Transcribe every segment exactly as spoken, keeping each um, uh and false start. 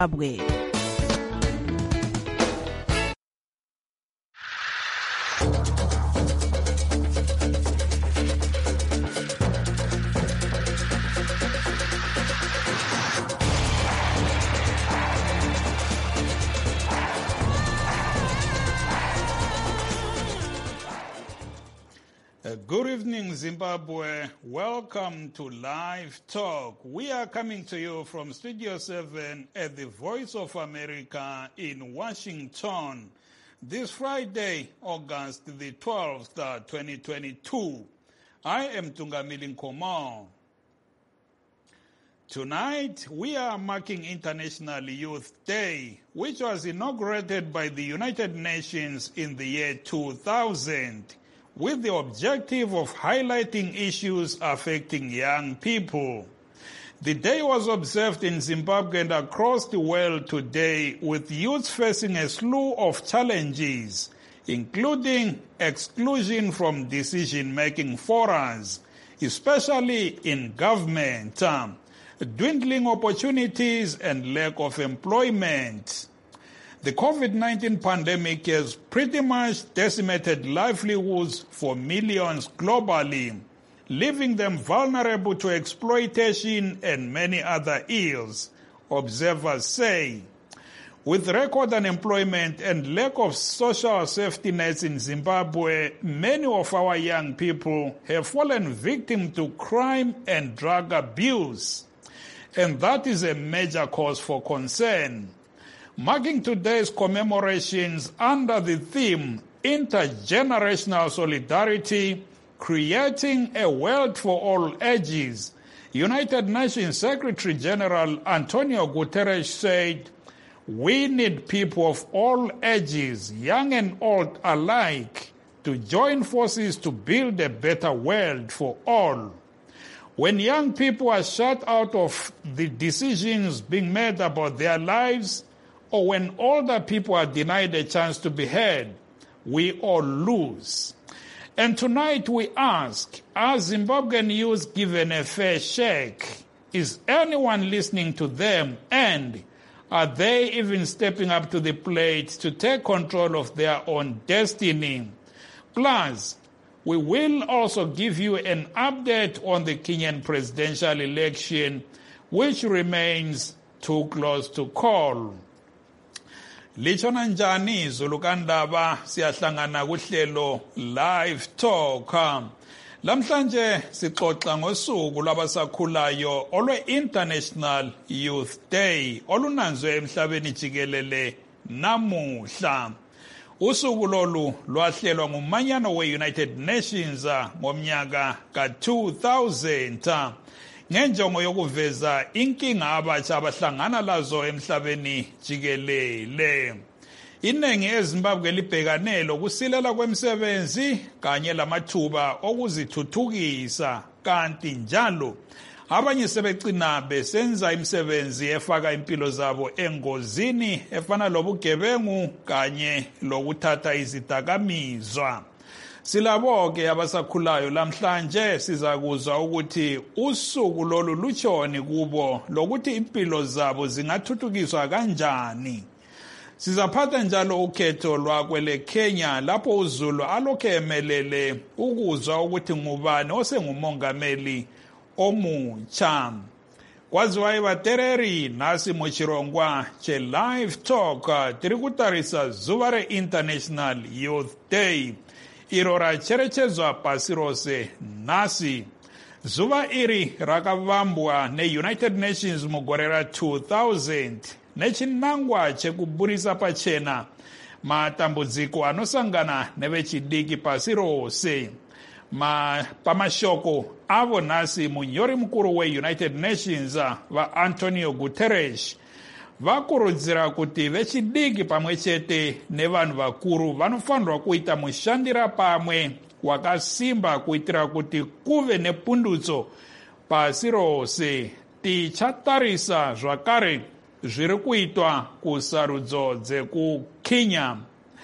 Zimbabwe. Good evening, Zimbabwe. Welcome to Live Talk. We are coming to you from Studio seven at the Voice of America in Washington this Friday, August the twelfth, twenty twenty-two. I am Tungamili Nkomo. Tonight, we are marking International Youth Day, which was inaugurated by the United Nations in the year two thousand. With the objective of highlighting issues affecting young people. The day was observed in Zimbabwe and across the world today, with youths facing a slew of challenges, including exclusion from decision-making forums, especially in government, um, dwindling opportunities and lack of employment. The COVID nineteen pandemic has pretty much decimated livelihoods for millions globally, leaving them vulnerable to exploitation and many other ills, observers say. With record unemployment and lack of social safety nets in Zimbabwe, many of our young people have fallen victim to crime and drug abuse. And that is a major cause for concern. Marking today's commemorations under the theme Intergenerational Solidarity, Creating a World for All Ages, United Nations Secretary General Antonio Guterres said, "We need people of all ages, young and old alike, to join forces to build a better world for all." When young people are shut out of the decisions being made about their lives, or when older people are denied a chance to be heard, we all lose. And tonight we ask, are Zimbabwean youth given a fair shake? Is anyone listening to them? And are they even stepping up to the plate to take control of their own destiny? Plus, we will also give you an update on the Kenyan presidential election, which remains too close to call. Lichona njani zulukandaba siyahlangana kuhlelo Live Talk. Lamhlanje sixoxa ngosuku lwabasakhulayo olwe International Youth Day olunanzwe emhlabeni jikelele namuhla. Usuku lolu lwahlelwa ngumanyano we-United Nations ngomnyaka ka two thousand. Ngenjongo yokuveza inkinga abatsha abahlangana lazo emhlabeni jikelele. Iningi eZimbabwe libhekane lokusilela kwemisebenzi kanye lamathuba okuzithuthukisa, kanti njalo abanye sebegcina besenza imisebenzi efaka impilo zabo engozini efana lobugebengu kanye lokuthatha izidakamizwa. Silabo-ke abasakhulayo lamhlanje sizakuzwa ukuthi usuku lolu lutshoni kubo lokuthi impilo zabo zingathuthukiswa kanjani. Sizaphatha njalo ukhetho lwakwele Kenya lapho uZulu alokhu emelele ukuzwa ukuthi ngubani osengumongameli omutsha. Kwaziwa ivatereri nasi muchirongwa che Live Talk tiri kutarisa zuva re International Youth Day. Iro racherechedzwa pasi rose nasi. Zuva iri rakavambwa ne-United Nations mugore ra two thousand nechinangwa chekuburisa pachena matambudziko anosangana nevechidiki pasi rose. Ma pamashoko avo nasi munyori mukuru we-United Nations va Antonio Guterres vakurudzira kuti vechidiki pamwe chete nevanhu vakuru vanofanirwa kuita mushandira pamwe wakasimba kuitira kuti kuve nepundutso pasi rose. Tichatarisa zvakare zviri kuitwa kusarudzo dzekukenya.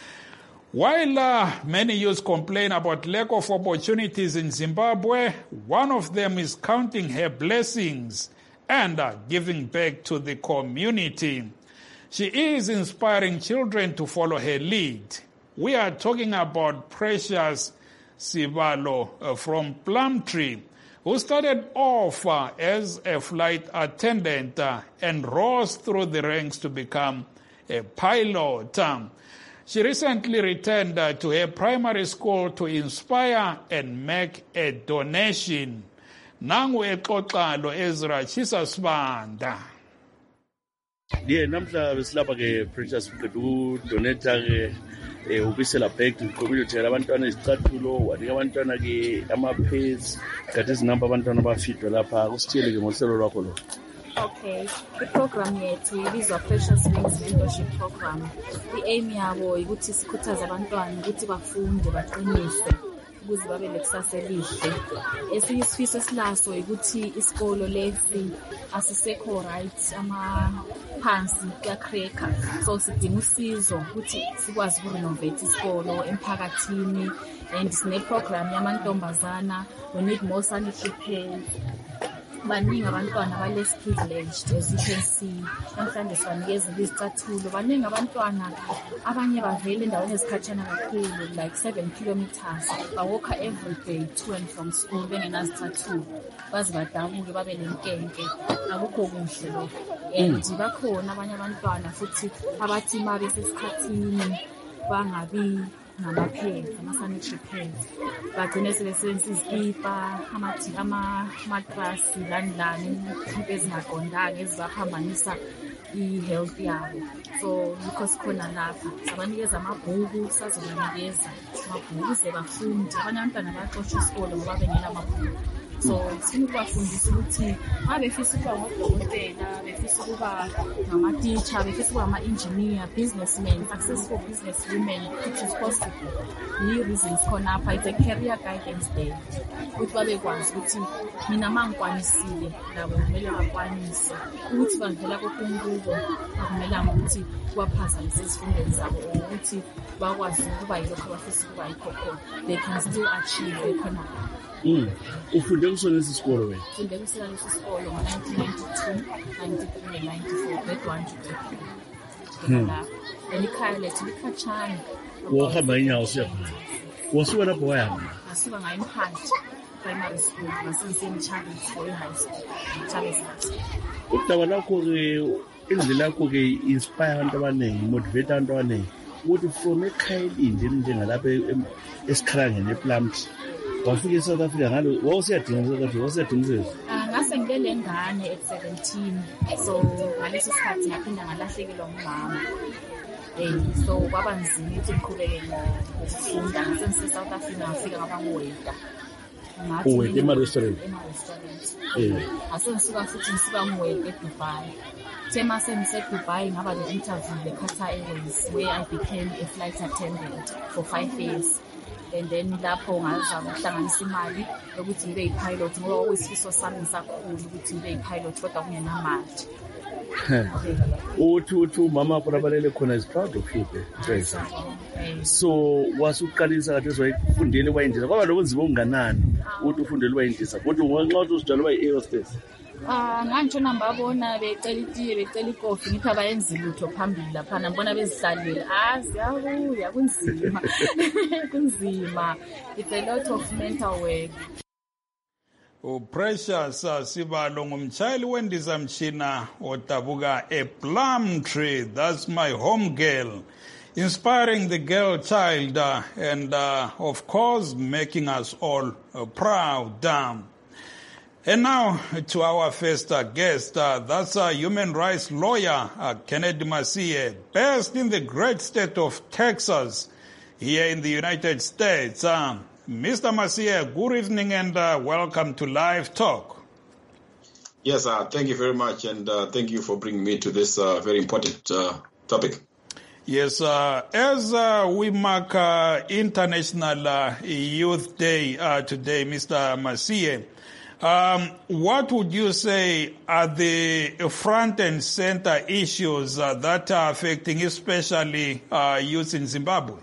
While uh, many youths complain about lack of opportunities in Zimbabwe, one of them is counting her blessings and uh, giving back to the community. She is inspiring children to follow her lead. We are talking about Precious Sibalo uh, from Plumtree, who started off uh, as a flight attendant uh, and rose through the ranks to become a pilot. Um, she recently returned uh, to her primary school to inspire and make a donation. Nangu exoxa lo Ezra Chisasibanda. Yeah, namhla besilapha ke Precious Mfethu donate ke eh ubisela back to community abantwana izicathulo wanika abantwana ke ama-pads kade izinamba abantwana bafidwe lapha kusitshele ke ngohlelo lwakho lo. Okay, i-program yethu ibizwa Precious Wings Mentorship Program. I-aim yabo ukuthi sikhuthaze abantwana ukuthi bafunde baqinise ukuze babe lekusasa elihle. Esinye isifiso esilaso ukuthi isikolo lesi asisekho right amaphansi kuyacracker, so sidinga usizo ukuthi sikwazi ukurenovate isikolo emphakathini, and sine-program yamantombazana. We need more sanitary pads. Baningi abantwana ba-less privileged, as you can see. Namhlanje sibanikeza izicathulo. Baningi abantwana abanye bavela endaweni ezikhatshana kakhulu, like seven kilometers. Bawalka every day to and from school bengenazicathulo. Baze badabuke babe nenkenke. Akukho kuhle lokho. And bakhona abanye abantwana futhi abathi ma besesikhathini bangabi ngamaphela, ama-sanitary pads. Bagcine sebesebenzisa izikipa, amatrasi, lani lani, izinto ezingaqondanga ezibaphambanisa i-health yabo. So yikho sikhona lapha. Sabanikeza amabhuku, sazobanikeza amabhuku ukuze bafunde. Abanye abantwana baxoshwa isikolo ngoba bengela amabhuku. So sifuna ukubafundisa ukuthi ma befisa ukuba ngodokotela, befisa ukuba ngama-teacher, befisa ukuba ama-engineer, businessmen, successful businesswomen, which is possible. Yiyo reasons khona apha, it's a career guidance day. Ukuthi babekwazi ukuthi mina ma ngikwanisile labo kumele bakwanise. Ukuthi bavela kokunye kubo akumelanga ukuthi kubaphazamisa ezifundweni zabo, ukuthi bakwazi ukuba yilokho abafisa ukuba yikho khona. They can still achieve ekhona. Mm. Ufunde kusona lesi sikolo wena? Ufunde kusona lesi sikolo ngo-nineteen ninety-two, ninety-three, ninety-four, grade one to grade three. La, elikhaya lethu likhatshana. Wahamba inyawo usiyakhona? Wasuka lapho wayahamba? Ngasuka ngayo eMphandle primary school, ngasengiseMchabezi for high school, Mchabezi high school. Udaba lakho-ke, indlela yakho-ke inspire abantu abaningi, motivate abantu abaningi, ukuthi from ekhaya elinde njengalapha esikhalangeni ePlumtree, wafika eSouth Africa ngalo, wawusiyadinga eSouth Africa, wawusiyadinga isizwe? Ngase ngilele ngane at seventeen, so ngaleso sikhathi ngaphinda ngalahlekelwa ngumama. Eh, so kwaba nzima ukuthi ngiqhubeke ngokufunda. Ngase ngise-South Africa ngafika ngaba nguweta. Uweta ema-restaurant? Ema-restaurant. Eh. Ngase ngisuka futhi ngisuka nguweta eDubai. Thema sengise-Dubai ngaba le-interview le-Qatar Airways where I became a flight attendant for five years. And then lapho ngazama ukuhlanganisa imali ukuthi ngibe yi-pilot ngoba okuyisifiso sami ngisakhulu ukuthi ngibe yi-pilot kodwa kungenamali. Uthi uthi umama wakho labalele khona is proud of you, Tracy. So wasuqalisa kade uzayifundela kwayindisa kwaba lobunzima obunganani uthi ufundele kwayindisa kodwa ngenxa ukuthi uzijwayele uba yi-air hostess? Ah, ngantshona ngibabona becela itiye, becela ikofi, ngithi abayenzi lutho phambili laphana, ngibona bezihlalele. Ah, siyabuya, kunzima. Kunzima. It's a lot of mental work. Oh, Precious uh, Sibalo ngumtshayeli wendizamtshina odabuka ePlumtree. That's my home girl. Inspiring the girl child uh, and uh, of course making us all uh, proud. Um, And now to our first uh, guest, uh, that's a uh, human rights lawyer, uh, Kennedy Masie, based in the great state of Texas, here in the United States. Uh, Mister Masie, good evening and uh, welcome to Live Talk. Yes, uh, thank you very much, and uh, thank you for bringing me to this uh, very important uh, topic. Yes, uh, as uh, we mark uh, International uh, Youth Day uh, today, Mister Masie, Um, what would you say are the front and center issues uh, that are affecting especially uh, youth in Zimbabwe?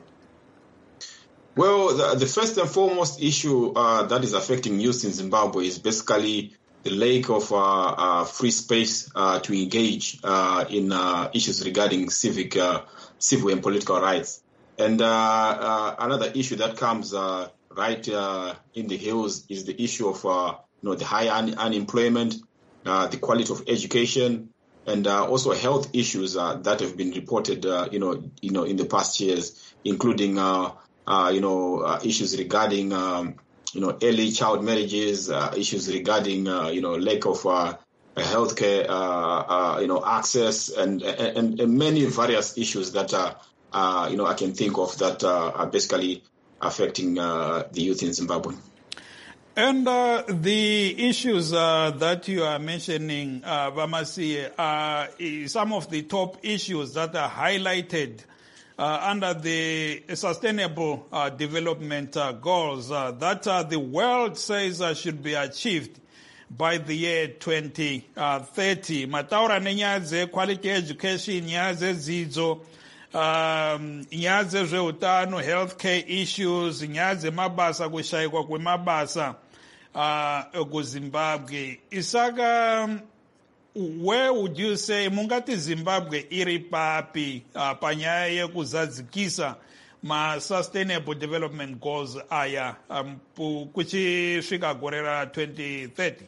Well, the, the first and foremost issue uh, that is affecting youth in Zimbabwe is basically the lack of uh, uh, free space uh, to engage uh, in uh, issues regarding civic, uh, civil and political rights. And uh, uh, another issue that comes uh, right uh, in the hills is the issue of uh, you know the high un- unemployment, uh, the quality of education, and uh, also health issues uh, that have been reported, uh, you know, you know, in the past years, including uh, uh, you know uh, issues regarding um, you know early child marriages, uh, issues regarding uh, you know lack of uh, healthcare, uh, uh, you know access, and, and and many various issues that are uh, you know I can think of that uh, are basically affecting uh, the youth in Zimbabwe. And uh, the issues uh, that you are mentioning, uh, Vamasiye, are some of the top issues that are highlighted uh, under the Sustainable uh, Development uh, Goals uh, that uh, the world says uh, should be achieved by the year twenty thirty. Mataura nenyaya dze-quality education, nyaya dzedzidzo, um, nyaya dzezveutano, healthcare issues, nyaya dzemabasa, kushayikwa kwemabasa uh, kuZimbabwe. Isaka, where would you say mungati Zimbabwe iri papi uh, panyaya yekuzadzikisa ma sustainable development goals aya um, kuchisvika gore ra twenty thirty?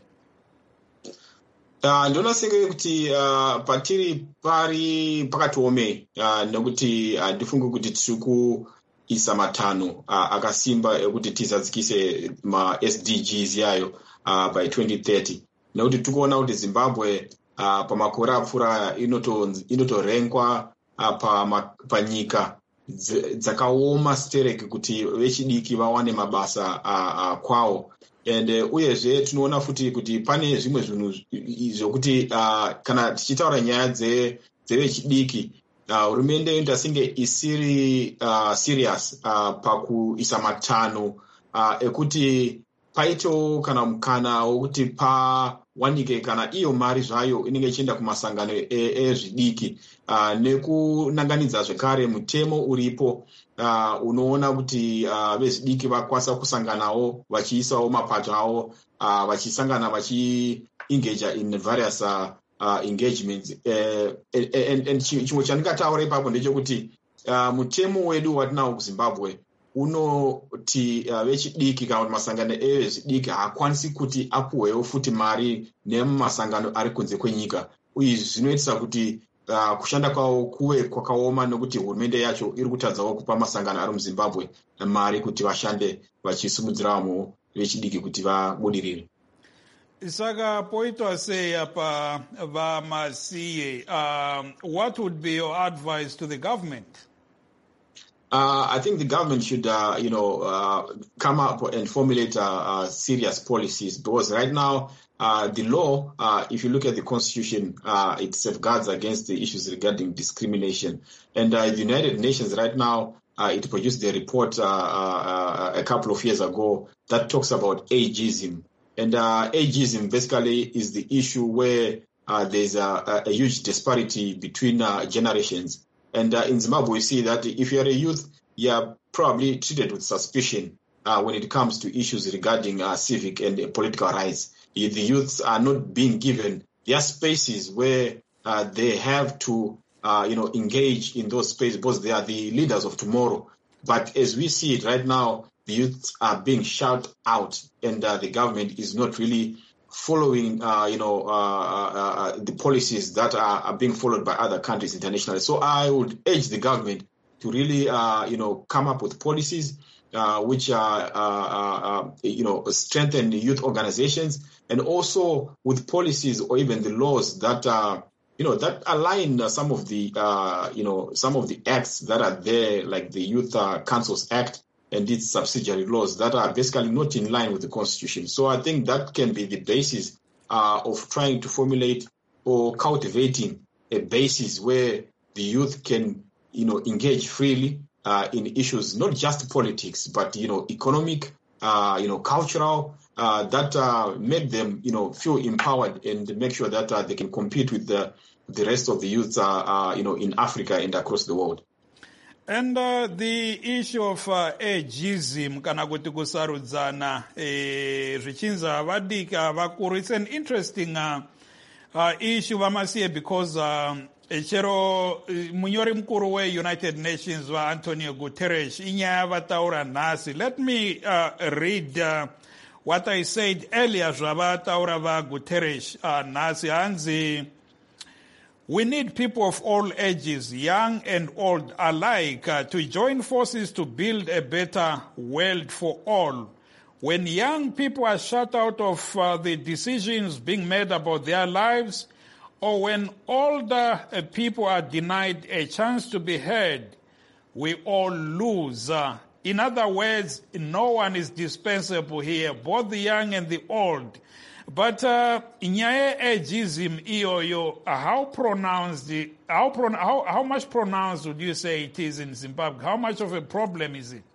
Uh, ndinosenga kuti uh, patiri pari pakatiomei uh, nekuti handifungi uh, kuti tiri kuisa matanho uh, akasimba ekuti tizadzikise ma S D Gs yayo uh, by twenty thirty, nekuti tikuona kuti Zimbabwe uh, pamakore apfuura inotorenkwa uh, panyika dzakaoma stereki kuti vechidiki vawane mabasa uh, uh, kwawo. And uh, uyezve tinoona futi kuti pane zvimwe zvinhu zvokuti uh, kana tichitaura nyaya dzevechidiki hurumende uh, inotasinge isiri uh, serious uh, pakuisa matanho uh, ekuti paito kana mukana wokuti pawanike kana iyo mari zvayo inenge ichienda kumasangano ezvidiki e, uh, nekunanganidza zvekare mutemo uripo uh, unoona kuti uh, vezvidiki vakwanisa kusanganawo vachiisawo mapato avo uh, vachisangana vachiengage in various uh, uh, engagements uh, and, and chimwe chandingataura ipapo ndechekuti uh, mutemo wedu watinawo kuZimbabwe unoti uh, vechidiki kana kuti masangano evezvidiki haakwanisi kuti apuhwewo futi mari nemumasangano ari kunze kwenyika. Izvi zvinoitisa kuti uh, kushanda kwavo kuve kwakaoma nekuti hurumende yacho iri kutadzawo kupa masangano ari muZimbabwe mari kuti vashande vachisimudzira vamwe vechidiki kuti vabudirire. Saka poitwa sei apa Vamasiye, um, what would be your advice to the government? Uh, I think the government should, uh, you know, uh, come up and formulate uh, uh, serious policies, because right now uh, the law, uh, if you look at the constitution, uh, it safeguards against the issues regarding discrimination. And uh, the United Nations right now, uh, it produced a report uh, uh, a couple of years ago that talks about ageism. And uh, ageism basically is the issue where uh, there's a, a huge disparity between uh, generations. And uh, in Zimbabwe, we see that if you're a youth, you're probably treated with suspicion uh, when it comes to issues regarding uh, civic and uh, political rights. The youths are not being given their spaces where uh, they have to, uh, you know, engage in those spaces because they are the leaders of tomorrow. But as we see it right now, the youths are being shut out, and uh, the government is not really following, uh, you know, uh, uh, the policies that are, are being followed by other countries internationally. So I would urge the government to really, uh, you know, come up with policies uh, which are, uh, uh, you know, strengthen the youth organizations, and also with policies or even the laws that are, you know, that align uh, some of the, uh, you know, some of the acts that are there, like the Youth uh, Councils Act and its subsidiary laws that are basically not in line with the Constitution. So I think that can be the basis uh, of trying to formulate or cultivating a basis where the youth can, you know, engage freely uh, in issues, not just politics, but, you know, economic, uh, you know, cultural, uh, that uh, make them, you know, feel empowered and make sure that uh, they can compete with the, the rest of the youth, uh, uh, you know, in Africa and across the world. And uh, the issue of uh, ageism kana kuti kusarudzana eh, zvichinza vadika vakuru, it's an interesting uh, uh, issue vamasiye because um, chero munyori mukuru we-United Nations va-Antonio Guterres inyaya vataura nhasi. Let me uh, read uh, what I said earlier zvavataura va-Guterres uh, nhasi. Hanzi, we need people of all ages, young and old alike, uh, to join forces to build a better world for all. When young people are shut out of uh, the decisions being made about their lives, or when older uh, people are denied a chance to be heard, we all lose. Uh, in other words, no one is dispensable here, both the young and the old. But nyaye ageism iyoyo, how pronounced, how, pro, how how much pronounced would you say it is in Zimbabwe? How much of a problem is it?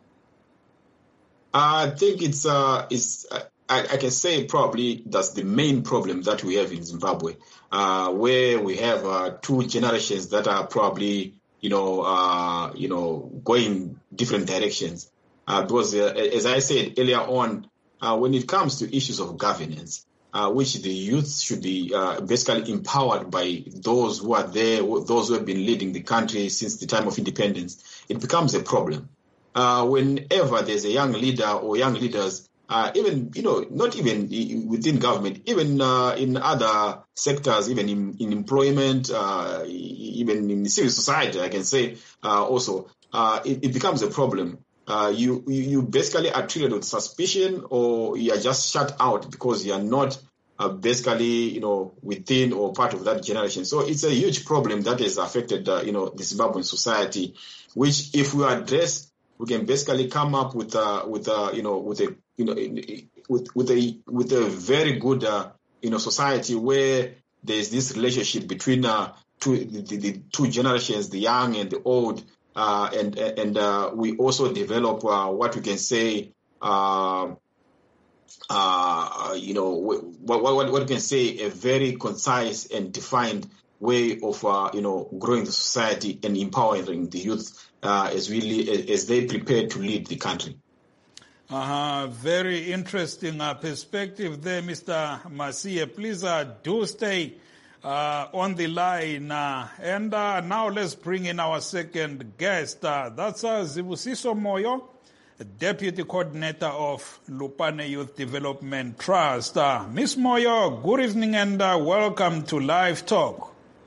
I think it's uh it's uh, I, I can say probably that's the main problem that we have in Zimbabwe, uh, where we have uh, two generations that are probably you know uh you know going different directions. Uh, because uh, as I said earlier on, uh, when it comes to issues of governance, Uh, which the youth should be uh, basically empowered by those who are there, those who have been leading the country since the time of independence, it becomes a problem. Uh, whenever there's a young leader or young leaders, uh, even, you know, not even within government, even uh, in other sectors, even in, in employment, uh, even in civil society, I can say uh, also, uh, it, it becomes a problem. Uh, you, you basically are treated with suspicion, or you are just shut out because you are not uh, basically, you know, within or part of that generation. So it's a huge problem that has affected, uh, you know, the Zimbabwean society, which if we address, we can basically come up with, uh, with, uh, you know, with a, you know, with, with a, with a very good, uh, you know, society where there's this relationship between, uh, two, the, the two generations, the young and the old. Uh, and and uh, we also develop uh, what we can say, uh, uh, you know, what, what, what we can say, a very concise and defined way of, uh, you know, growing the society and empowering the youth uh, as, we, as they prepare to lead the country. Uh-huh. Very interesting uh, perspective there, Mister Masiye. Please uh, do stay Uh, on the line. Uh, and uh, now let's bring in our second guest. Uh, that's uh, Zibusiso Moyo, Deputy Coordinator of Lupane Youth Development Trust. Uh, Miz Moyo, good evening and uh, welcome to Live Talk.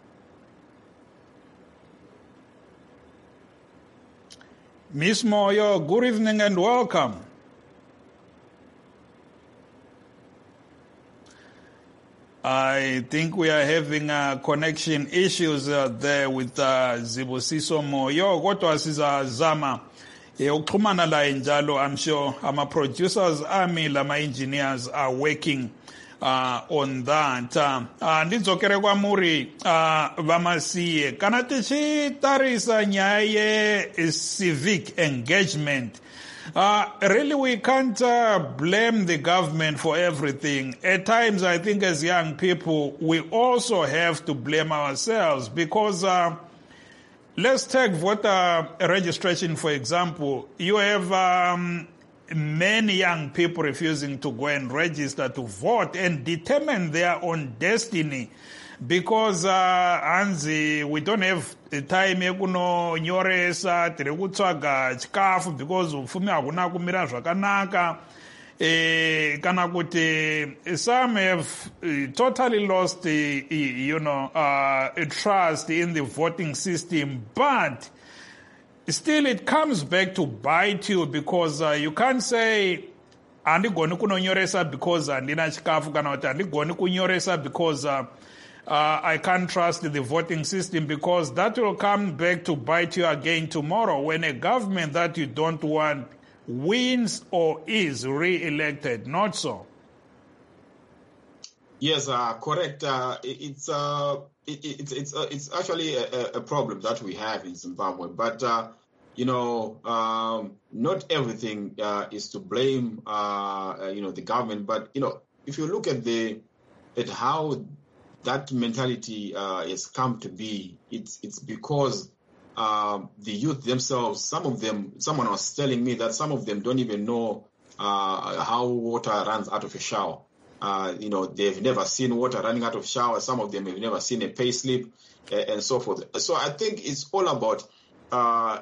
Miz Moyo, good evening and welcome. I think we are having uh, connection issues uh, there with uh, Zibusiso Moyo. Kodwa sizazama ukuxhumana la njalo. I'm sure our producers, Ami, lama engineers are working uh, on that. Uh, ndidzokere kwa muri uh, vamasiye kana tichitarisa nyaya ye civic engagement. Uh, really, we can't uh, blame the government for everything. At times, I think as young people, we also have to blame ourselves because uh, let's take voter registration, for example. You have um, many young people refusing to go and register to vote and determine their own destiny because uh, Anzi, we don't have time yekuno nyoresa tiri kutsvaga chikafu because ufumi hakuna kumira zvakanaka. Eh, kana kuti some have uh, totally lost, uh, you know, uh, trust in the voting system, but still it comes back to bite you because uh, you can't say andigoni kunonyoresa because andina chikafu kana kuti andigoni kunyoresa because uh, Uh, I can't trust the voting system because that will come back to bite you again tomorrow when a government that you don't want wins or is re-elected. Not so. Yes, uh, correct. Uh, it, it's uh, it, it, it's uh, it's actually a, a problem that we have in Zimbabwe. But uh, you know, um, not everything uh, is to blame. Uh, you know, the government. But you know, if you look at the at how that mentality uh, has come to be, it's it's because uh, the youth themselves, some of them, someone was telling me that some of them don't even know uh, how water runs out of a shower. Uh, you know, they've never seen water running out of shower. Some of them have never seen a pay slip uh, and so forth. So I think it's all about uh,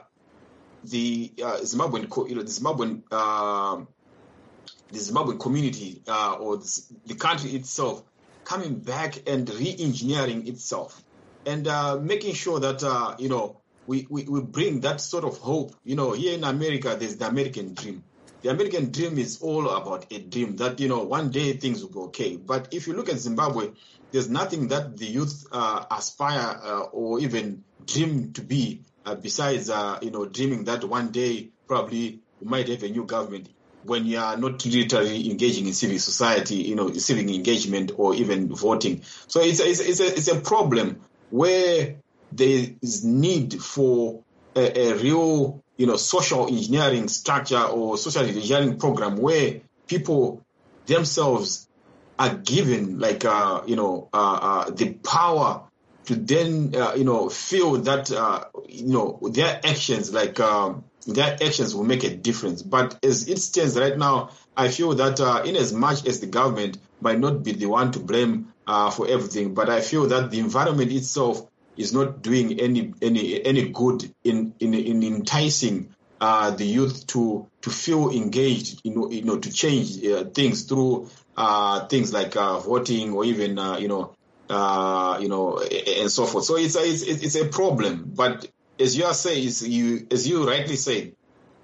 the uh, Zimbabwean, you know, the Zimbabwean, uh, the Zimbabwean community uh, or the, the country itself coming back and re-engineering itself and uh, making sure that, uh, you know, we, we, we bring that sort of hope. You know, here in America, there's the American dream. The American dream is all about a dream that, you know, one day things will be okay. But if you look at Zimbabwe, there's nothing that the youth uh, aspire uh, or even dream to be uh, besides, uh, you know, dreaming that one day probably we might have a new government when you are not literally engaging in civic society, you know, civic engagement or even voting. So it's a, it's a, it's a, it's a problem where there is need for a, a real, you know, social engineering structure or social engineering program where people themselves are given, like, uh, you know, uh, uh, the power to then, uh, you know, feel that, uh, you know, their actions, like, um, their actions will make a difference. But as it stands right now, I feel that uh, in as much as the government might not be the one to blame uh, for everything, but I feel that the environment itself is not doing any any any good in in, in enticing uh, the youth to to feel engaged, you know, you know, to change uh, things through uh, things like uh, voting or even uh, you know uh, you know and so forth. So it's a, it's it's a problem. But as you are saying, you as you rightly say,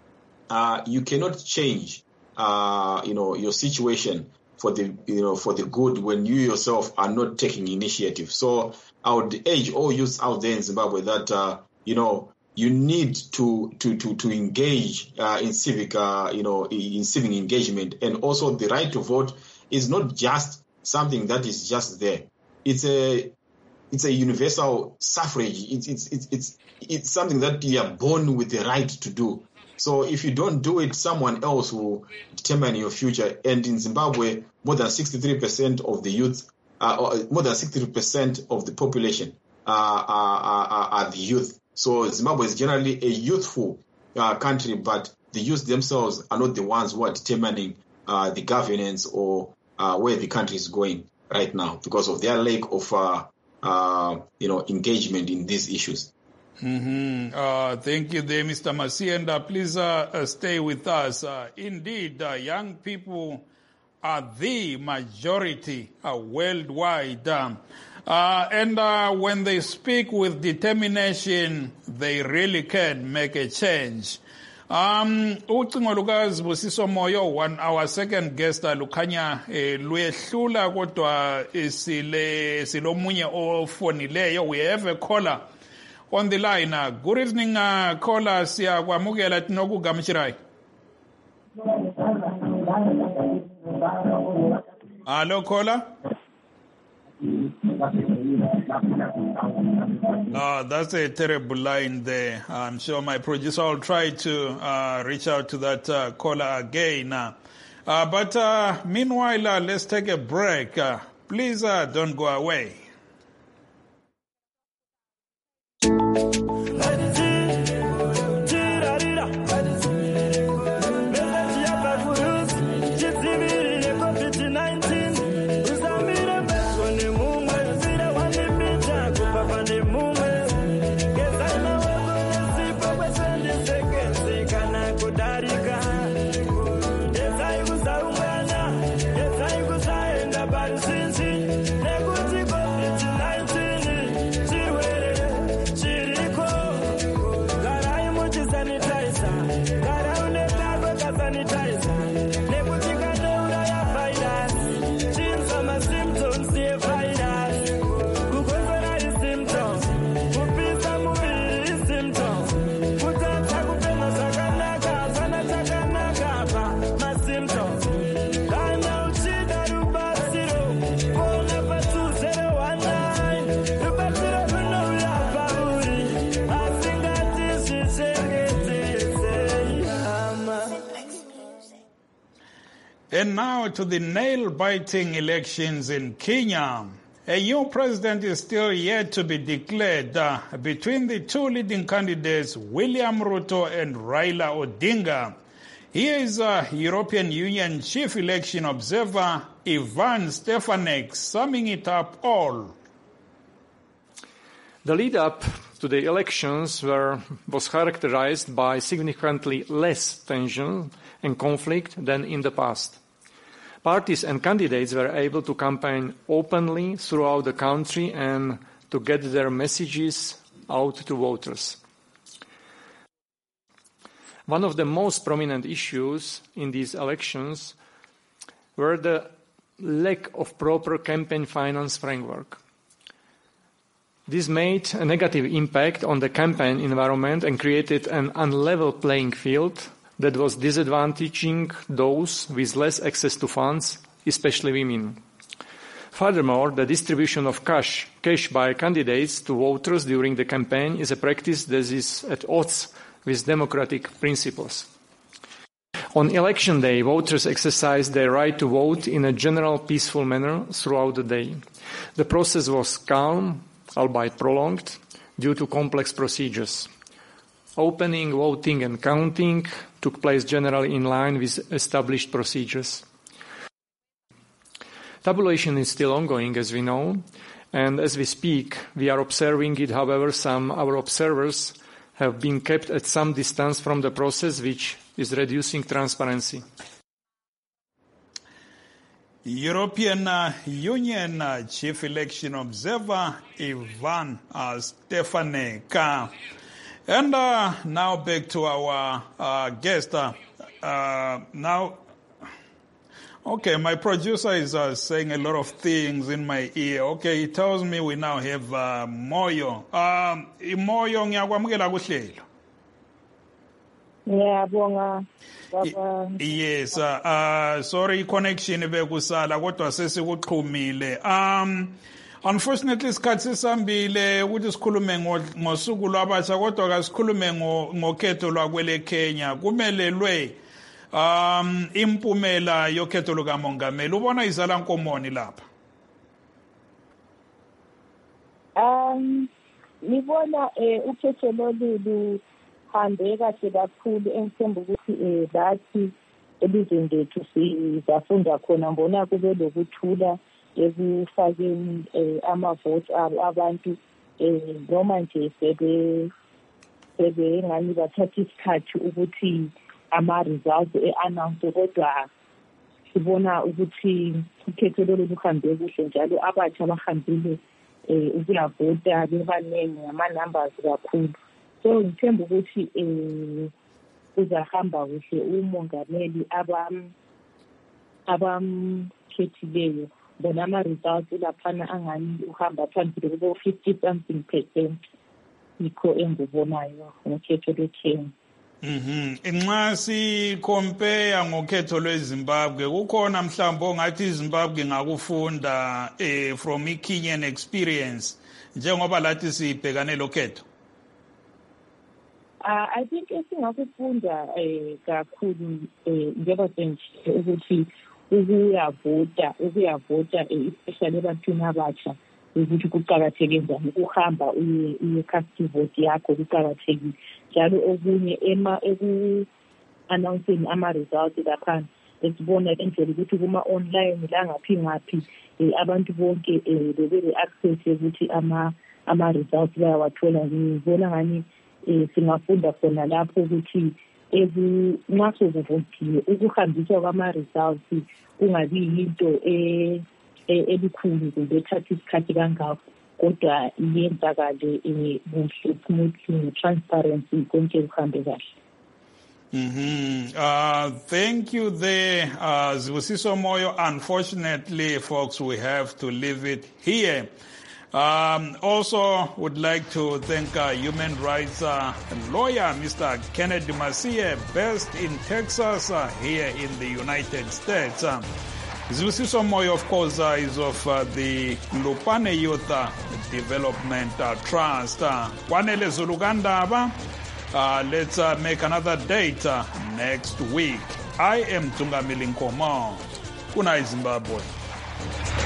uh, you cannot change uh, you know your situation for the you know for the good when you yourself are not taking initiative. So I would urge all youths out there in Zimbabwe that uh, you know you need to to to to engage uh, in civic uh, you know in civic engagement, and also the right to vote is not just something that is just there. It's a it's a universal suffrage. It's it's it's it's it's something that you are born with the right to do. So if you don't do it, someone else will determine your future. And in Zimbabwe, more than sixty-three percent of the youth, uh, more than sixty-three percent of the population uh, are, are, are the youth. So Zimbabwe is generally a youthful uh, country, but the youth themselves are not the ones who are determining uh, the governance or uh, where the country is going right now because of their lack of uh, uh, you know engagement in these issues. Mm-hmm. Uh, thank you there, Mister Masienda. Please uh, uh, stay with us. Uh, indeed, uh, young people are the majority uh, worldwide. Um, uh, and uh, when they speak with determination, they really can make a change. Um, ucingo lukaZibusiso Moyo, one, our second guest, uh, lukhanya eh, luyehlula kodwa isile silomunye ofonileyo. We have a caller on the line. Uh, good evening, uh, caller. Siyakwamukela tinokugamchirai. Hello, caller. Uh, that's a terrible line there. I'm sure my producer will try to uh, reach out to that uh, caller again. Uh, uh, but uh, meanwhile, uh, let's take a break. Uh, please uh, don't go away. And now to the nail-biting elections in Kenya. A new president is still yet to be declared uh, between the two leading candidates, William Ruto and Raila Odinga. Here is uh, European Union Chief Election Observer Ivan Stefanek summing it up all. The lead-up to the elections were, was characterized by significantly less tension and conflict than in the past. Parties and candidates were able to campaign openly throughout the country and to get their messages out to voters. One of the most prominent issues in these elections were the lack of proper campaign finance framework. This made a negative impact on the campaign environment and created an unlevel playing field that was disadvantaging those with less access to funds, especially women. Furthermore, the distribution of cash, cash by candidates to voters during the campaign is a practice that is at odds with democratic principles. On election day, voters exercised their right to vote in a general peaceful manner throughout the day. The process was calm, albeit prolonged, due to complex procedures. Opening, voting and counting took place generally in line with established procedures. Tabulation is still ongoing, as we know, and as we speak, we are observing it. However, some our observers have been kept at some distance from the process, which is reducing transparency. European uh, Union uh, Chief Election Observer Ivan uh, Stefanek. Uh, and uh, now back to our uh, guest. Uh, uh, now, okay, my producer is uh, saying a lot of things in my ear. Okay, he tells me we now have uh, Moyo. Uh, Moyo, ngiyakwamukela kuhlelo. Ngiyabonga. Yes, uh, uh, sorry, connection bekusala kodwa sesikuqhumile. Um unfortunately isikhathi sesambile ukuthi sikhulume ngosuku lwabatsha kodwa kasikhulume ngokhetho lwakwele Kenya. Kumelelwe um impumela yokhetho lukamongameli. Ubona izala nkomoni lapha? Um ngibona ukhetho lolu hambe kahle kakhulu, engithemba ukuthi eh bathi elizweni lethu sizafunda khona mbona kube lokuthula ekufakeni ama-vote abo abantu noma nje sebe sebe ngani bathatha isikhathi ukuthi ama-results e-announce, kodwa sibona ukuthi ukhetho lolu luhambe kuhle njalo abatsha bahambile ukuyavota bebaningi ngama-numbers kakhulu. So ngithemba ukuthi eh uzahamba kuhle umongameli abam abamkhethileyo, bona ama-results laphana angani uhamba phambili kubo fifty something percent. Yikho engikubonayo ngokhetho lweKenya. Mhm. Nxa si compare ngokhetho lweZimbabwe, kukhona mhlawumbe ongathi iZimbabwe ngakufunda eh from iKenyan experience njengoba lathi sibhekane lokhetho? Uh, I think esingakufunda eh kakhulu eh njengoba senje ukuthi ukuyavota ukuyavota especially ebantwini abatsha ukuthi kuqakatheke njani ukuhamba uye uye cast vote yakho, kuqakathekile njalo okunye ema eku announcing ama results lapha esibona endlela ukuthi kuma online la ngaphi ngaphi abantu bonke bebe access ukuthi ama ama results bayawathola. Ngibona ngani singafunda khona lapho ukuthi ebu nxa sokuvotiwe ukuhambiswa kwama-results kungabi yinto ebukhulu kumbe ethatha isikhathi kangako, kodwa iyenzakale kuhle smoothly nge-transparency konke kuhambe kahle. Mm-hmm. Uh, thank you there, uh, Zibusiso Moyo. Unfortunately, folks, we have to leave it here. Um, also would like to thank uh, human rights uh, lawyer, Mister Kennedy Masie, based in Texas, uh, here in the United States. Um, Zibusiso Moyo, of course, uh, is of uh, the Lupane Youth uh, Development uh, Trust. Uh, Kwanele Zulugandaba. Uh, let's uh, make another date uh, next week. I am Tungamili Nkomo. Kuna Zimbabwe.